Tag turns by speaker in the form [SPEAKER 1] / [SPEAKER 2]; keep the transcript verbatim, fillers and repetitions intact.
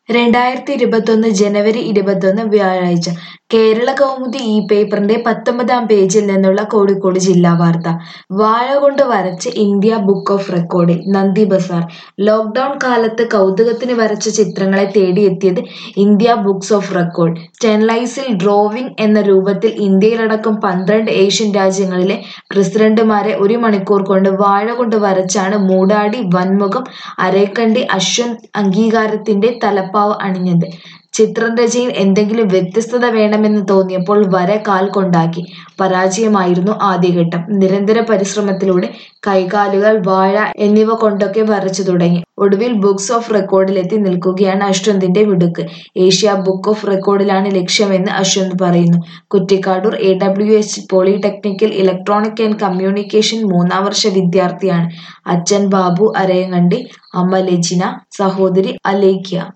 [SPEAKER 1] രണ്ടായിരത്തി ഇരുപത്തൊന്ന് ജനുവരി ഇരുപത്തൊന്ന് വ്യാഴാഴ്ച കേരള കൗമുദി ഈ പേപ്പറിന്റെ പത്തൊമ്പതാം പേജിൽ നിന്നുള്ള കോഴിക്കോട് ജില്ലാ വാർത്ത. വാഴ കൊണ്ട് വരച്ച് ഇന്ത്യ ബുക്ക് ഓഫ് റെക്കോർഡിൽ. നന്ദി ബസാർ. ലോക്ഡൌൺ കാലത്ത് കൗതുകത്തിന് വരച്ച ചിത്രങ്ങളെ തേടിയെത്തിയത് ഇന്ത്യ ബുക്സ് ഓഫ് റെക്കോർഡ്. സ്റ്റെൻലൈസിൽ ഡ്രോവിംഗ് എന്ന രൂപത്തിൽ ഇന്ത്യയിലടക്കം പന്ത്രണ്ട് ഏഷ്യൻ രാജ്യങ്ങളിലെ പ്രസിഡന്റുമാരെ ഒരു മണിക്കൂർ കൊണ്ട് വാഴ കൊണ്ട് വരച്ചാണ് മൂടാടി, വൻമുഖം, അരേക്കണ്ടി, അശ്വന്ത് അംഗീകാരത്തിന്റെ തലപ്പാവ് അണിഞ്ഞത്. ചിത്രരചനയിൽ എന്തെങ്കിലും വ്യത്യസ്തത വേണമെന്ന് തോന്നിയപ്പോൾ വര കാൽ കൊണ്ടാക്കി. പരാജയമായിരുന്നു ആദ്യഘട്ടം. നിരന്തര പരിശ്രമത്തിലൂടെ കൈകാലുകൾ, വാഴ എന്നിവ കൊണ്ടൊക്കെ വരച്ചു തുടങ്ങി. ഒടുവിൽ ബുക്സ് ഓഫ് റെക്കോർഡിലെത്തി നിൽക്കുകയാണ് അശ്വന്തിന്റെ മിടുക്ക്. ഏഷ്യ ബുക്ക് ഓഫ് റെക്കോർഡിലാണ് ലക്ഷ്യമെന്ന് അശ്വന്ത് പറയുന്നു. കുറ്റിക്കാടൂർ എ ഡബ്ല്യു എച്ച് പോളിടെക്നിക്കിൽ ഇലക്ട്രോണിക് ആൻഡ് കമ്മ്യൂണിക്കേഷൻ മൂന്നാം വർഷ വിദ്യാർത്ഥിയാണ്. അച്ഛൻ ബാബു അരയങ്ങണ്ടി, അമ്മ ലെജിന, സഹോദരി അലേഖ്യ.